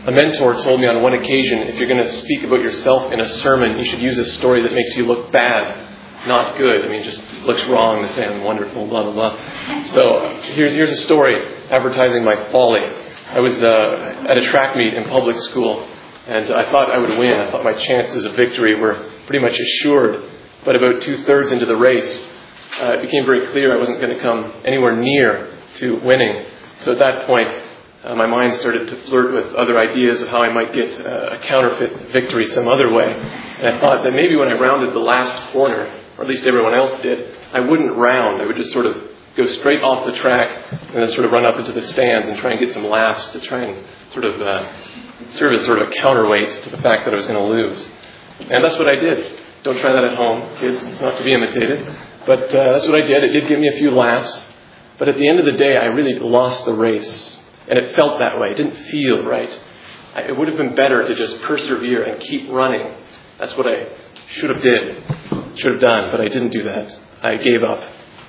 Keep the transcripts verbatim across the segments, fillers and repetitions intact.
A mentor told me on one occasion, if you're going to speak about yourself in a sermon, you should use a story that makes you look bad, not good. I mean, just looks wrong to say I'm wonderful, blah, blah, blah. So here's here's a story advertising my folly. I was uh, at a track meet in public school, and I thought I would win. I thought my chances of victory were pretty much assured. But about two-thirds into the race, uh, it became very clear I wasn't going to come anywhere near to winning. So at that point, uh, my mind started to flirt with other ideas of how I might get uh, a counterfeit victory some other way. And I thought that maybe when I rounded the last corner, or at least everyone else did, I wouldn't round. I would just sort of go straight off the track and then sort of run up into the stands and try and get some laps to try and sort of uh, serve as sort of a counterweight to the fact that I was going to lose. And that's what I did. Don't try that at home, kids. It's not to be imitated. But uh, that's what I did. It did give me a few laughs. But at the end of the day, I really lost the race. And it felt that way. It didn't feel right. I, it would have been better to just persevere and keep running. That's what I should have did, should have done. But I didn't do that. I gave up.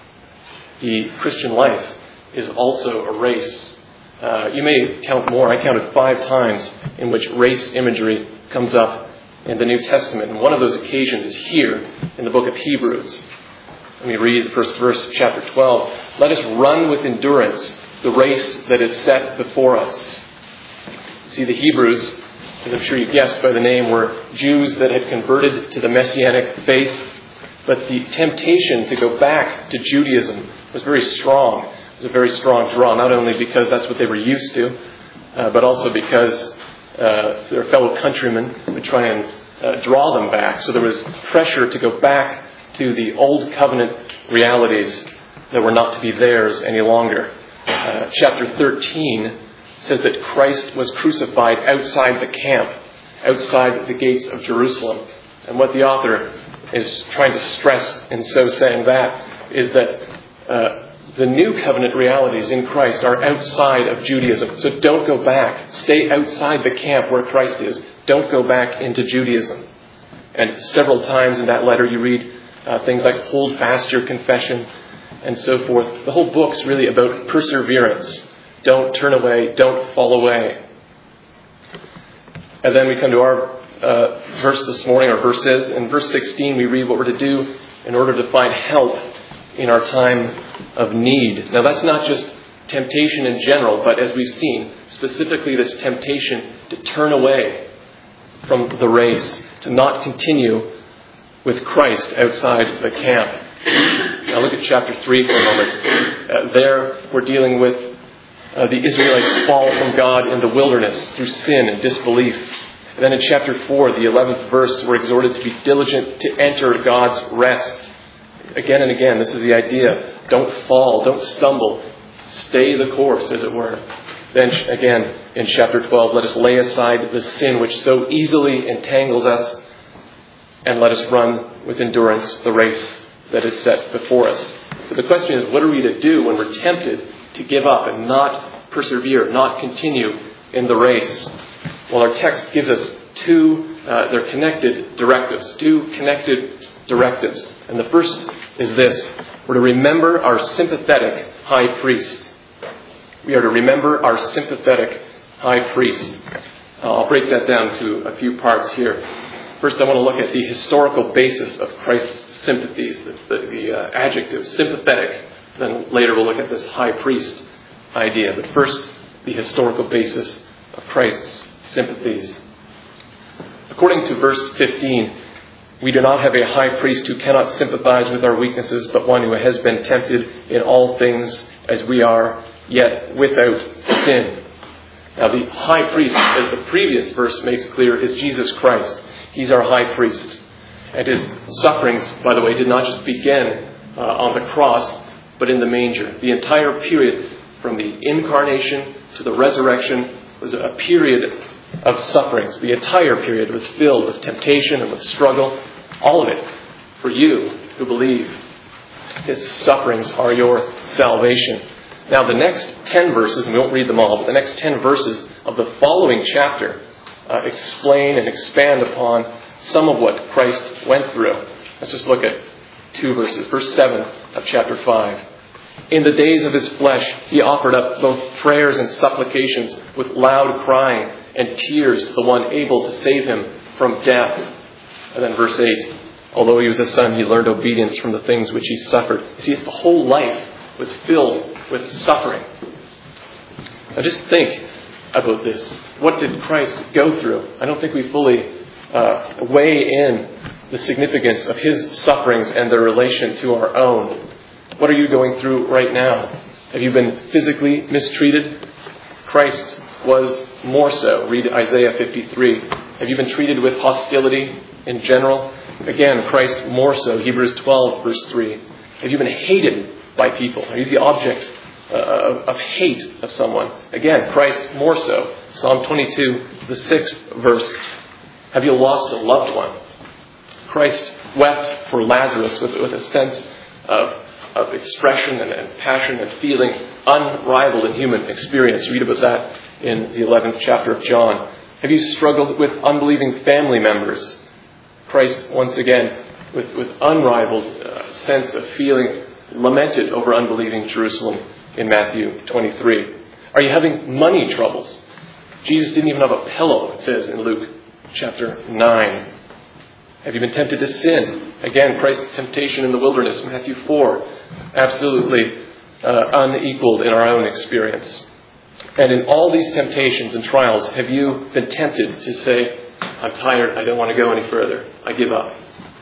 The Christian life is also a race. Uh, you may count more. I counted five times in which race imagery comes up in the New Testament. And one of those occasions is here in the book of Hebrews. Let me read the first verse of chapter twelve. Let us run with endurance the race that is set before us. See, the Hebrews, as I'm sure you guessed by the name, were Jews that had converted to the Messianic faith. But the temptation to go back to Judaism was very strong. It was a very strong draw, not only because that's what they were used to, uh, but also because uh, their fellow countrymen would try and uh, draw them back. So there was pressure to go back to the old covenant realities that were not to be theirs any longer. Uh, chapter thirteen says that Christ was crucified outside the camp, outside the gates of Jerusalem. And what the author is trying to stress in so saying that is that uh, the new covenant realities in Christ are outside of Judaism. So don't go back. Stay outside the camp where Christ is. Don't go back into Judaism. And several times in that letter you read uh, things like hold fast your confession and so forth. The whole book's really about perseverance. Don't turn away. Don't fall away. And then we come to our uh, verse this morning, or verses. In verse sixteen, we read what we're to do in order to find help in our time of need. Now, that's not just temptation in general, but as we've seen, specifically this temptation to turn away from the race, to not continue with Christ outside the camp. Now look at chapter three for a moment. Uh, there we're dealing with uh, the Israelites' fall from God in the wilderness through sin and disbelief. And then in chapter four, the eleventh verse, we're exhorted to be diligent to enter God's rest. Again and again, this is the idea. Don't fall, don't stumble. Stay the course, as it were. Then again, in chapter twelve, let us lay aside the sin which so easily entangles us, and let us run with endurance the race that is set before us. So the question is, what are we to do when we're tempted to give up and not persevere, not continue in the race? Well, our text gives us two, uh, they're connected directives, two connected directives. And the first is this. We're to remember our sympathetic high priest. We are to remember our sympathetic high priest. Uh, I'll break that down to a few parts here. First, I want to look at the historical basis of Christ's sympathies, the, the, the uh, adjective sympathetic. Then later we'll look at this high priest idea. But first, the historical basis of Christ's sympathies. According to verse fifteen, we do not have a high priest who cannot sympathize with our weaknesses, but one who has been tempted in all things as we are, yet without sin. Now, the high priest, as the previous verse makes clear, is Jesus Christ. He's our high priest. And his sufferings, by the way, did not just begin uh, on the cross, but in the manger. The entire period from the incarnation to the resurrection was a period of sufferings. The entire period was filled with temptation and with struggle. All of it for you who believe. His sufferings are your salvation. Now, the next ten verses, and we won't read them all, but the next ten verses of the following chapter uh, explain and expand upon some of what Christ went through. Let's just look at two verses. Verse seven of chapter five. In the days of his flesh, he offered up both prayers and supplications with loud crying and tears to the one able to save him from death. And then verse eight, although he was a son, he learned obedience from the things which he suffered. You see, his whole life was filled with suffering. Now just think about this. What did Christ go through? I don't think we fully uh, weigh in the significance of his sufferings and their relation to our own. What are you going through right now? Have you been physically mistreated? Christ was more so. Read Isaiah fifty-three. Have you been treated with hostility in general? Again, Christ more so. Hebrews twelve, verse three. Have you been hated by people? Are you the object uh, of hate of someone? Again, Christ more so. Psalm twenty-two, the sixth verse. Have you lost a loved one? Christ wept for Lazarus with, with a sense of, of expression and, and passion and feeling unrivaled in human experience. Read about that in the eleventh chapter of John. Have you struggled with unbelieving family members? Christ, once again, with, with unrivaled uh, sense of feeling, lamented over unbelieving Jerusalem in Matthew twenty-three. Are you having money troubles? Jesus didn't even have a pillow, it says in Luke chapter nine. Have you been tempted to sin? Again, Christ's temptation in the wilderness, Matthew four, absolutely uh, unequaled in our own experience. And in all these temptations and trials, have you been tempted to say, I'm tired, I don't want to go any further, I give up?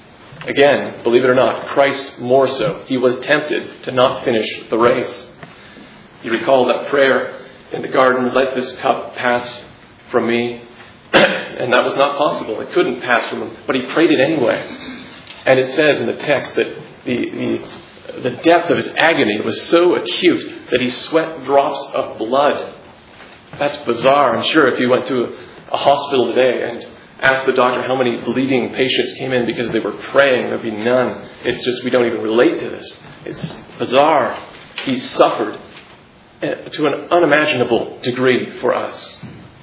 Again, believe it or not, Christ more so. He was tempted to not finish the race. You recall that prayer in the garden, let this cup pass from me. And that was not possible. It couldn't pass from him. But he prayed it anyway. And it says in the text that the, the, the depth of his agony was so acute that he sweat drops of blood. That's bizarre. I'm sure if you went to a, a hospital today and asked the doctor how many bleeding patients came in because they were praying, there'd be none. It's just we don't even relate to this. It's bizarre. He suffered to an unimaginable degree for us.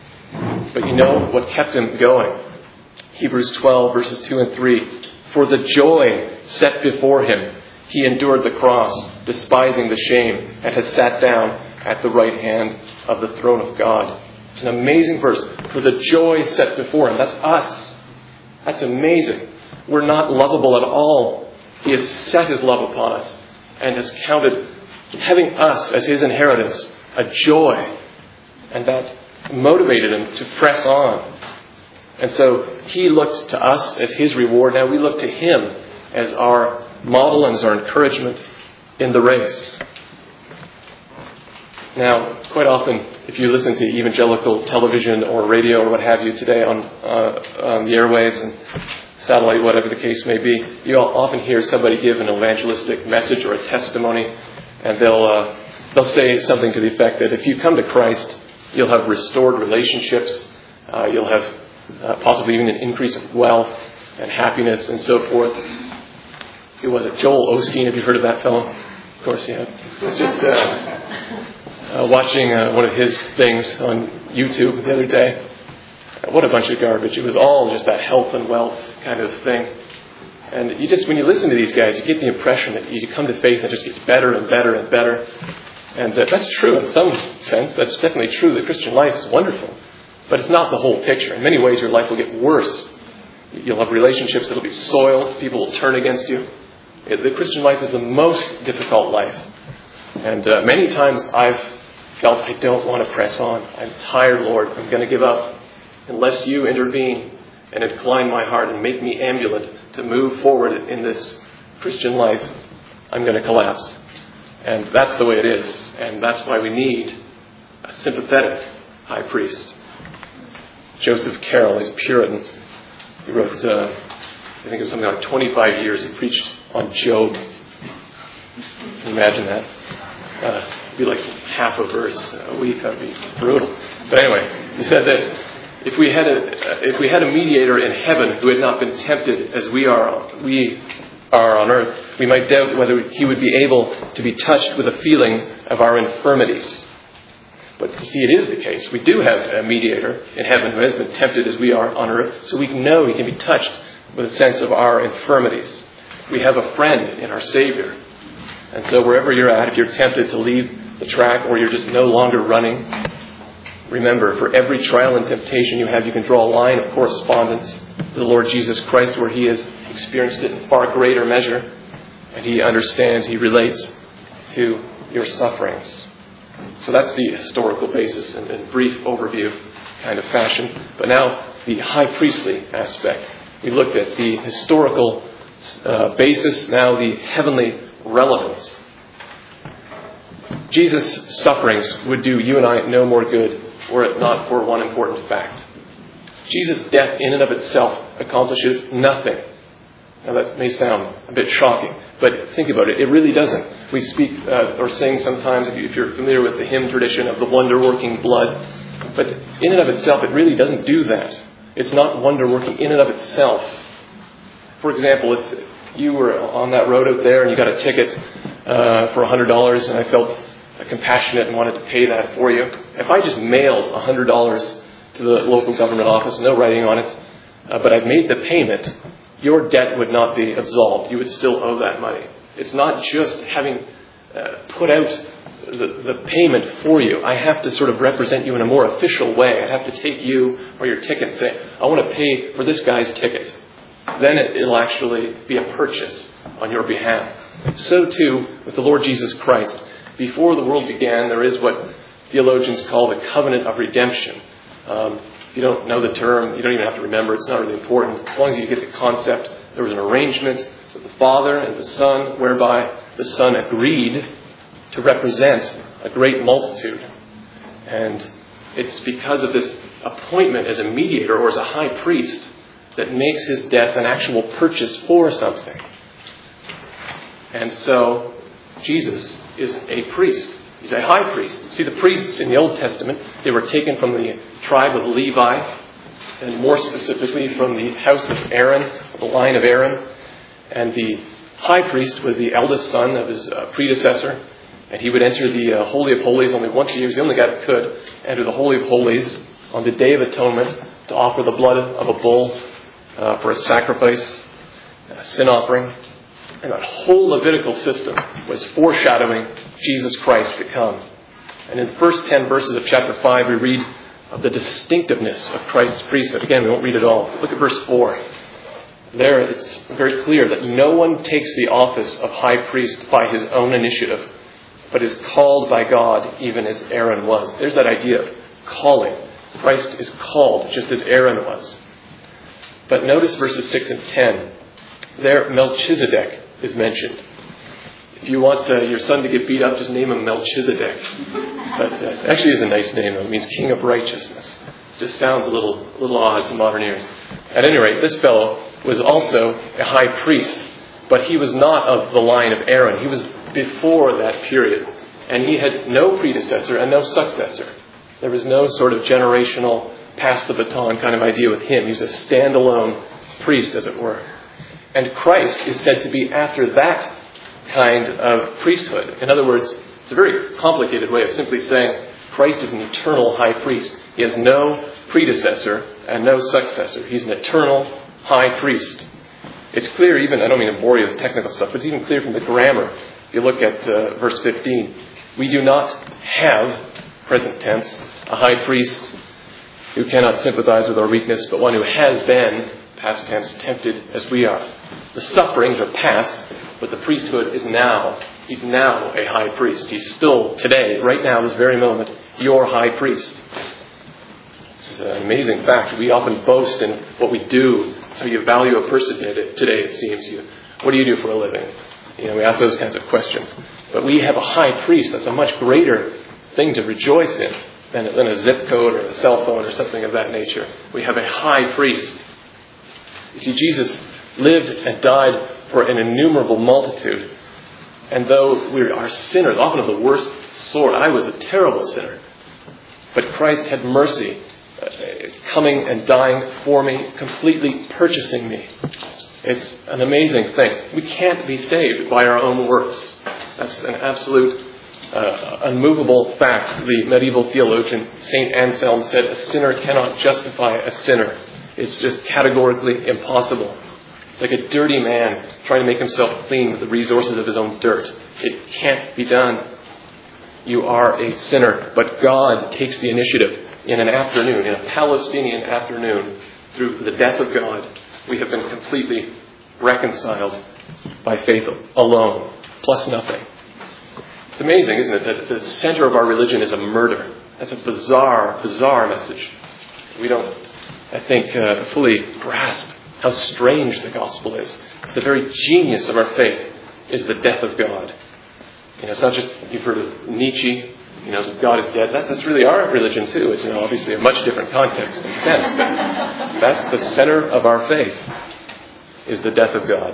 But you know what kept him going? Hebrews twelve, verses two and three. For the joy set before him, he endured the cross, despising the shame, and has sat down at the right hand of the throne of God. It's an amazing verse. For the joy set before him. That's us. That's amazing. We're not lovable at all. He has set his love upon us and has counted having us as his inheritance a joy. And that motivated him to press on. And so he looked to us as his reward. Now we look to him as our model and as our encouragement in the race. Now, quite often, if you listen to evangelical television or radio or what have you today on, uh, on the airwaves and satellite, whatever the case may be, you'll often hear somebody give an evangelistic message or a testimony, and they'll uh, they'll say something to the effect that if you come to Christ, you'll have restored relationships, uh, you'll have uh, possibly even an increase of wealth and happiness and so forth. Who was it? Joel Osteen, have you heard of that fellow? Of course you have. It's just uh, uh, watching uh, one of his things on YouTube the other day. What a bunch of garbage. It was all just that health and wealth kind of thing. And you just, when you listen to these guys, you get the impression that you come to faith and it just gets better and better and better. And uh, that's true in some sense. That's definitely true. The Christian life is wonderful. But it's not the whole picture. In many ways, your life will get worse. You'll have relationships that will be soiled. People will turn against you. The Christian life is the most difficult life. And uh, many times I've felt I don't want to press on. I'm tired, Lord. I'm going to give up. Unless you intervene and incline my heart and make me ambulant to move forward in this Christian life, I'm going to collapse. And that's the way it is. And that's why we need a sympathetic high priest. Joseph Carroll is a Puritan. He wrote, uh, I think it was something like twenty-five years. He preached on Job. Can you imagine that? Uh, it'd be like half a verse a week. That'd be brutal. But anyway, he said this. If we had a if we had a mediator in heaven who had not been tempted as we are we are on earth, we might doubt whether he would be able to be touched with a feeling of our infirmities. But you see, it is the case. We do have a mediator in heaven who has been tempted as we are on earth, so we know he can be touched with a sense of our infirmities. We have a friend in our Savior. And so wherever you're at, if you're tempted to leave the track or you're just no longer running, Remember, for every trial and temptation you have, you can draw a line of correspondence to the Lord Jesus Christ where He has experienced it in far greater measure. And He understands, He relates to your sufferings. So that's the historical basis in, in brief overview kind of fashion. But now the high priestly aspect. We looked at the historical uh, basis, now the heavenly relevance. Jesus' sufferings would do you and I no more good were it not for one important fact. Jesus' death in and of itself accomplishes nothing. Now that may sound a bit shocking, but think about it. It really doesn't. We speak uh, or sing sometimes, if, you, if you're familiar with the hymn tradition, of the wonder-working blood. But in and of itself, it really doesn't do that. It's not wonder-working in and of itself. For example, if you were on that road out there and you got a ticket uh, for one hundred dollars and I felt compassionate and wanted to pay that for you, if I just mailed one hundred dollars to the local government office, no writing on it, uh, but I've made the payment, your debt would not be absolved. You would still owe that money. It's not just having uh, put out the, the payment for you. I have to sort of represent you in a more official way. I have to take you or your ticket and say, I want to pay for this guy's ticket. Then it, it'll actually be a purchase on your behalf. So too with the Lord Jesus Christ. Before the world began, there is what theologians call the covenant of redemption. Um, if you don't know the term, you don't even have to remember. It's not really important. As long as you get the concept, there was an arrangement with the Father and the Son, whereby the Son agreed to represent a great multitude. And it's because of this appointment as a mediator or as a high priest that makes his death an actual purchase for something. And so Jesus is a priest. He's a high priest. See, the priests in the Old Testament, they were taken from the tribe of Levi, and more specifically from the house of Aaron, the line of Aaron. And the high priest was the eldest son of his uh, predecessor, and he would enter the uh, Holy of Holies only once a year. He was the only guy that could enter the Holy of Holies on the Day of Atonement to offer the blood of a bull uh, for a sacrifice, a sin offering. And that whole Levitical system was foreshadowing Jesus Christ to come. And in the first ten verses of chapter five, we read of the distinctiveness of Christ's priesthood. Again, we won't read it all. Look at verse four. There it's very clear that no one takes the office of high priest by his own initiative, but is called by God, even as Aaron was. There's that idea of calling. Christ is called just as Aaron was. But notice verses six and ten. There, Melchizedek is mentioned. If you want uh, your son to get beat up, just name him Melchizedek. But uh, actually is a nice name. It means King of Righteousness. Just sounds a little, little odd to modern ears. At any rate, this fellow was also a high priest, but he was not of the line of Aaron. He was before that period, and he had no predecessor and no successor. There was no sort of generational pass the baton kind of idea with him. He was a standalone priest, as it were. And Christ is said to be after that kind of priesthood. In other words, it's a very complicated way of simply saying Christ is an eternal high priest. He has no predecessor and no successor. He's an eternal high priest. It's clear even, I don't mean to bore you with technical stuff, but it's even clear from the grammar. If you look at uh, verse fifteen, we do not have, present tense, a high priest who cannot sympathize with our weakness, but one who has been, past tense, tempted as we are. The sufferings are past, but the priesthood is now. He's now a high priest. He's still today, right now, this very moment, your high priest. This is an amazing fact. We often boast in what we do. That's how you value a person today, it seems. You, what do you do for a living? You know, we ask those kinds of questions. But we have a high priest. That's a much greater thing to rejoice in than, than a zip code or a cell phone or something of that nature. We have a high priest. You see, Jesus lived and died for an innumerable multitude. And though we are sinners, often of the worst sort, I was a terrible sinner. But Christ had mercy, uh, coming and dying for me, completely purchasing me. It's an amazing thing. We can't be saved by our own works. That's an absolute, uh, unmovable fact. The medieval theologian Saint Anselm said, a sinner cannot justify a sinner. It's just categorically impossible. It's like a dirty man trying to make himself clean with the resources of his own dirt. It can't be done. You are a sinner, but God takes the initiative. in an afternoon, in a Palestinian afternoon, through the death of God, we have been completely reconciled by faith alone, plus nothing. It's amazing, isn't it, that the center of our religion is a murder. That's a bizarre, bizarre message. We don't, I think, uh, fully grasp how strange the gospel is. The very genius of our faith is the death of God. You know, it's not just, you've heard of Nietzsche, you know, that God is dead. That's, that's really our religion too. It's, you know, obviously a much different context and sense, but that's the center of our faith, is the death of God.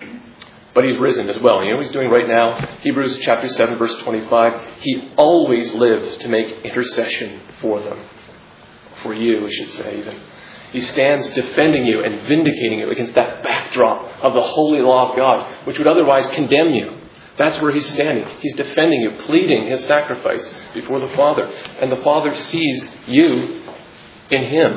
But He's risen as well. You know what He's doing right now? Hebrews chapter seven, verse twenty-five. He always lives to make intercession for them. For you, we should say even. He stands defending you and vindicating you against that backdrop of the holy law of God, which would otherwise condemn you. That's where He's standing. He's defending you, pleading His sacrifice before the Father. And the Father sees you in Him.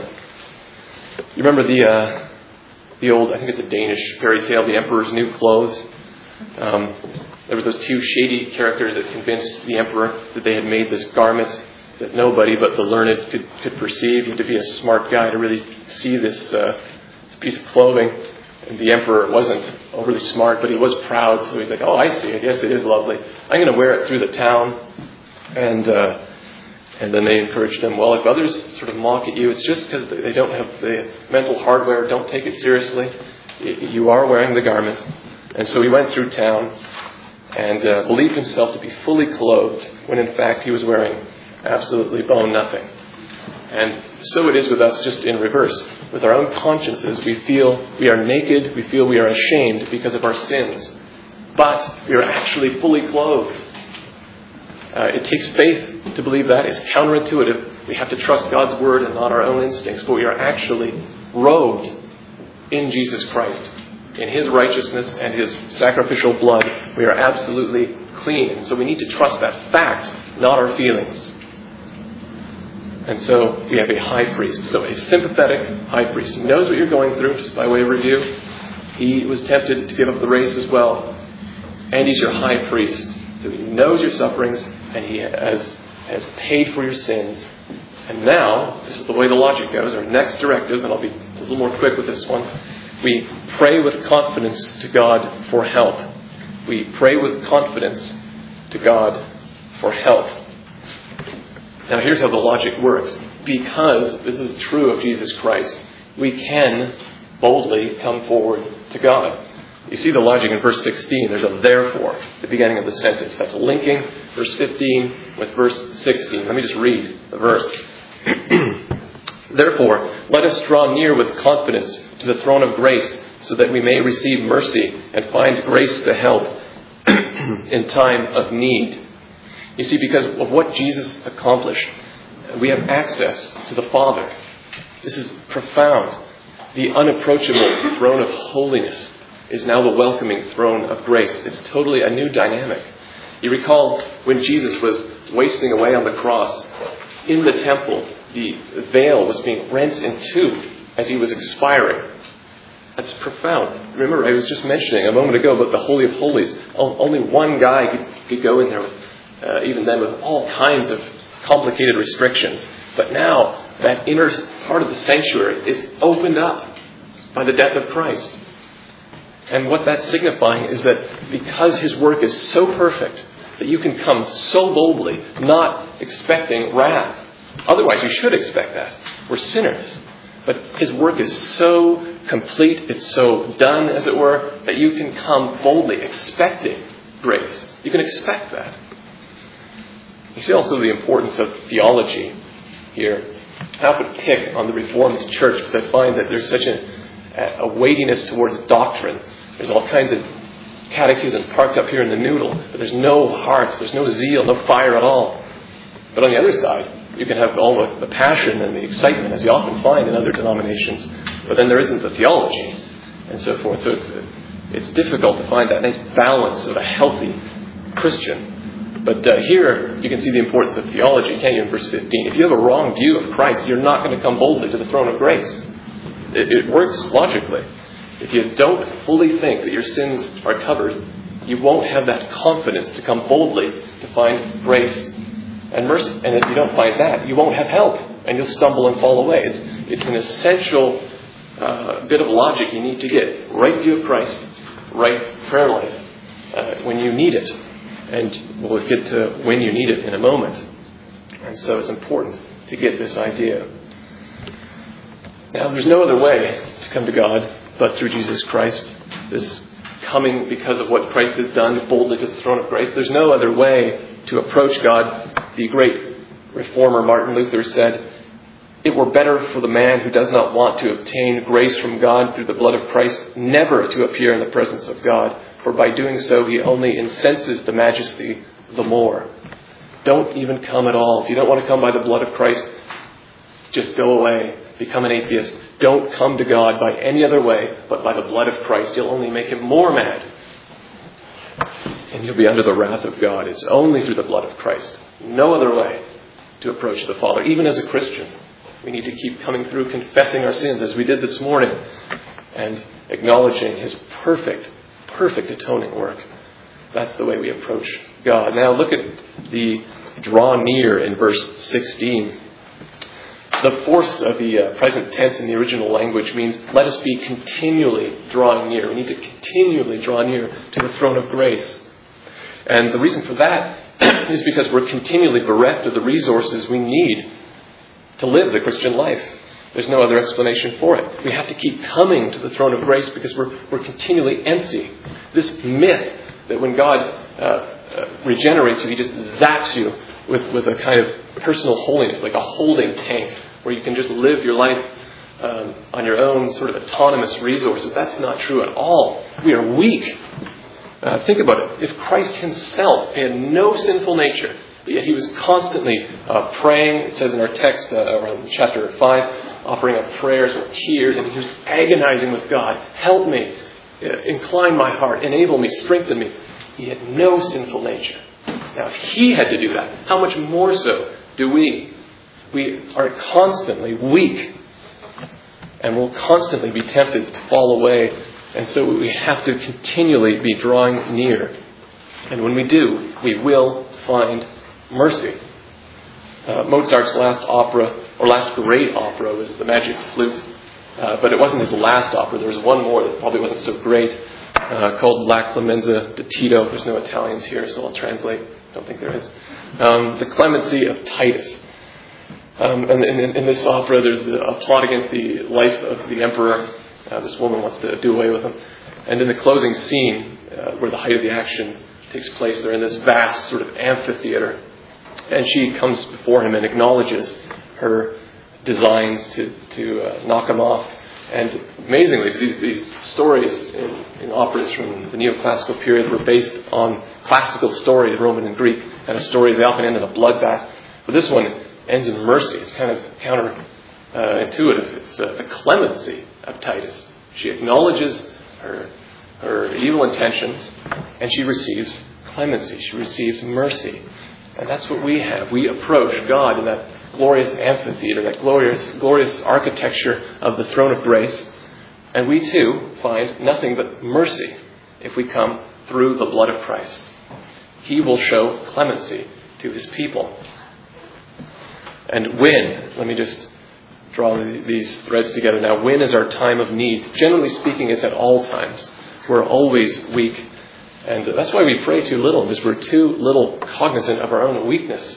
You remember the uh, the old, I think it's a Danish fairy tale, The Emperor's New Clothes? Um, there were those two shady characters that convinced the Emperor that they had made this garment that nobody but the learned could, could perceive. You had to be a smart guy to really see this, uh, this piece of clothing. And the Emperor wasn't overly smart, but he was proud. So he's like, oh, I see it. Yes, it is lovely. I'm going to wear it through the town. And uh, and then they encouraged him, well, if others sort of mock at you, it's just because they don't have the mental hardware. Don't take it seriously. You are wearing the garment. And so he went through town and uh, believed himself to be fully clothed, when in fact he was wearing absolutely bone nothing. And so it is with us, just in reverse. With our own consciences, we feel we are naked, we feel we are ashamed because of our sins. But we are actually fully clothed. Uh, it takes faith to believe that. It's counterintuitive. We have to trust God's word and not our own instincts. But we are actually robed in Jesus Christ, in His righteousness and His sacrificial blood. We are absolutely clean. And so we need to trust that fact, not our feelings. And so we have a high priest. So a sympathetic high priest. He knows what you're going through, just by way of review. He was tempted to give up the race as well. And He's your high priest. So He knows your sufferings, and He has, has paid for your sins. And now, this is the way the logic goes, our next directive, and I'll be a little more quick with this one. We pray with confidence to God for help. We pray with confidence to God for help. Now here's how the logic works. Because this is true of Jesus Christ, we can boldly come forward to God. You see the logic in verse sixteen. There's a therefore at the beginning of the sentence. That's linking verse fifteen with verse sixteen. Let me just read the verse. Therefore, let us draw near with confidence to the throne of grace, so that we may receive mercy and find grace to help in time of need. You see, because of what Jesus accomplished, we have access to the Father. This is profound. The unapproachable throne of holiness is now the welcoming throne of grace. It's totally a new dynamic. You recall when Jesus was wasting away on the cross, in the temple, the veil was being rent in two as He was expiring. That's profound. Remember, I was just mentioning a moment ago about the Holy of Holies. Only one guy could, could go in there, with, uh, even then, with all kinds of complicated restrictions. But now, that inner part of the sanctuary is opened up by the death of Christ. And what that's signifying is that because His work is so perfect, that you can come so boldly, not expecting wrath. Otherwise, you should expect that. We're sinners. But His work is so complete, it's so done, as it were, that you can come boldly expecting grace. You can expect that. You see also the importance of theology here. I often pick on the Reformed Church because I find that there's such a, a weightiness towards doctrine. There's all kinds of catechism parked up here in the noodle, but there's no heart, there's no zeal, no fire at all. But on the other side, you can have all the, the passion and the excitement, as you often find in other denominations, but then there isn't the theology and so forth. So it's it's difficult to find that nice balance of a healthy Christian. But uh, here you can see the importance of theology, can't you, in verse fifteen? If you have a wrong view of Christ, you're not going to come boldly to the throne of grace. It, it works logically. If you don't fully think that your sins are covered, you won't have that confidence to come boldly to find grace and mercy. And if you don't find that, you won't have help. and you'll stumble and fall away. It's, it's an essential uh, bit of logic you need to get. Right view of Christ, right prayer life uh, when you need it. And we'll get to when you need it in a moment. And so it's important to get this idea. Now, there's no other way to come to God but through Jesus Christ. This coming because of what Christ has done boldly to the throne of grace. There's no other way to approach God. The great reformer Martin Luther said, "It were better for the man who does not want to obtain grace from God through the blood of Christ never to appear in the presence of God, for by doing so he only incenses the majesty the more." Don't even come at all. If you don't want to come by the blood of Christ, just go away. Become an atheist. Don't come to God by any other way but by the blood of Christ. You'll only make him more mad. And you'll be under the wrath of God. It's only through the blood of Christ. No other way to approach the Father. Even as a Christian, we need to keep coming through, confessing our sins as we did this morning, and acknowledging his perfect, perfect atoning work. That's the way we approach God. Now look at the draw near in verse sixteen. The force of the uh, present tense in the original language means let us be continually drawing near. We need to continually draw near to the throne of grace. And the reason for that is because we're continually bereft of the resources we need to live the Christian life. There's no other explanation for it. We have to keep coming to the throne of grace because we're, we're continually empty. This myth that when God uh, uh, regenerates you, he just zaps you with, with a kind of personal holiness, like a holding tank, where you can just live your life um, on your own sort of autonomous resources. That's not true at all. We are weak. Uh, think about it. If Christ himself had no sinful nature, but yet he was constantly uh, praying, it says in our text uh, around chapter five, offering up prayers with tears, and he was agonizing with God. Help me, uh, incline my heart, enable me, strengthen me. He had no sinful nature. Now, if he had to do that, how much more so do we? We are constantly weak, and will constantly be tempted to fall away, and so we have to continually be drawing near. And when we do, we will find mercy. Uh, Mozart's last opera, or last great opera, was The Magic Flute, uh, but it wasn't his last opera. There was one more that probably wasn't so great, uh, called La Clemenza di Tito. There's no Italians here, so I'll translate. I don't think there is. Um, the Clemency of Titus. Um, and in, in this opera, there's a plot against the life of the emperor. Uh, this woman wants to do away with him. And in the closing scene, uh, where the height of the action takes place, they're in this vast sort of amphitheater. And she comes before him and acknowledges her designs to, to uh, knock him off. And amazingly, these, these stories in, in operas from the neoclassical period were based on classical stories, Roman and Greek, and the stories, they often end in a bloodbath. But this one ends in mercy. It's kind of counterintuitive. It's uh, the clemency of Titus. She acknowledges her, her evil intentions, and she receives clemency. She receives mercy. And that's what we have. We approach God in that glorious amphitheater, that glorious, glorious architecture of the throne of grace. And we too find nothing but mercy if we come through the blood of Christ. He will show clemency to his people. And when, let me just draw these threads together now, when is our time of need? Generally speaking, it's at all times. We're always weak. And that's why we pray too little, because we're too little cognizant of our own weakness.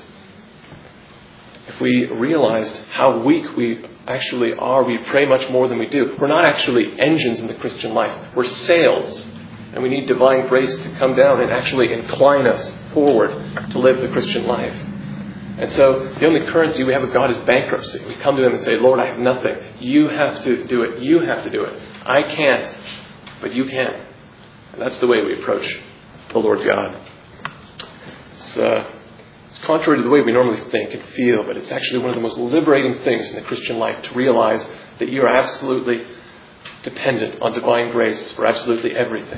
If we realized how weak we actually are, we pray much more than we do. We're not actually engines in the Christian life. We're sails. And we need divine grace to come down and actually incline us forward to live the Christian life. And so the only currency we have with God is bankruptcy. We come to him and say, Lord, I have nothing. You have to do it. You have to do it. I can't, but you can. And that's the way we approach the Lord God. It's, uh, it's contrary to the way we normally think and feel, but it's actually one of the most liberating things in the Christian life to realize that you are absolutely dependent on divine grace for absolutely everything.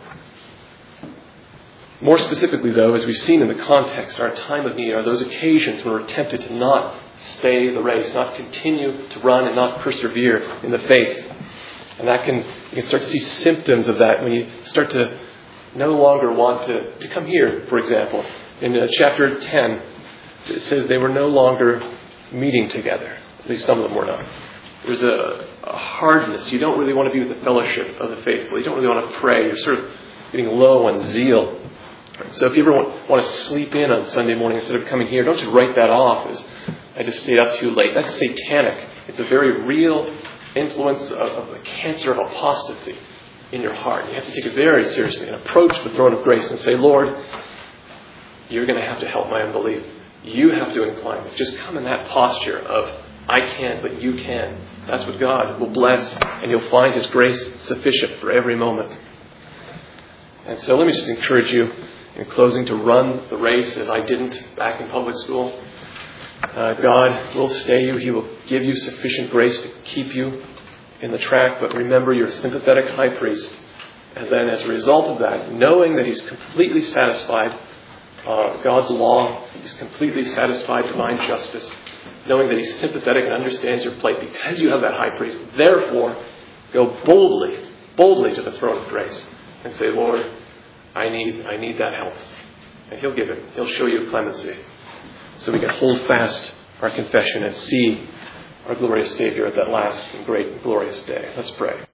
More specifically, though, as we've seen in the context, our time of need are those occasions when we're tempted to not stay the race, not continue to run and not persevere in the faith. And that can, you can start to see symptoms of that when you start to no longer want to, to come here, for example. In uh, chapter ten, it says they were no longer meeting together. At least some of them were not. There's a, a hardness. You don't really want to be with the fellowship of the faithful. You don't really want to pray. You're sort of getting low on zeal. So if you ever want, want to sleep in on Sunday morning instead of coming here, don't just write that off as I just stayed up too late. That's satanic. It's a very real influence of, of the cancer of apostasy in your heart. You have to take it very seriously and approach the throne of grace and say, Lord, you're going to have to help my unbelief. You have to incline me. Just come in that posture of, I can't, but you can. That's what God will bless, and you'll find His grace sufficient for every moment. And so let me just encourage you in closing to run the race as I didn't back in public school. Uh, God will stay you. He will give you sufficient grace to keep you in the track. But remember, you're a sympathetic high priest. And then as a result of that, knowing that He's completely satisfied uh, God's law, He's completely satisfied divine justice, knowing that He's sympathetic and understands your plight because you have that high priest, therefore, go boldly, boldly to the throne of grace and say, Lord, I need, I need that help. And He'll give it. He'll show you clemency. So we can hold fast our confession and see our glorious Savior at that last and great and glorious day. Let's pray.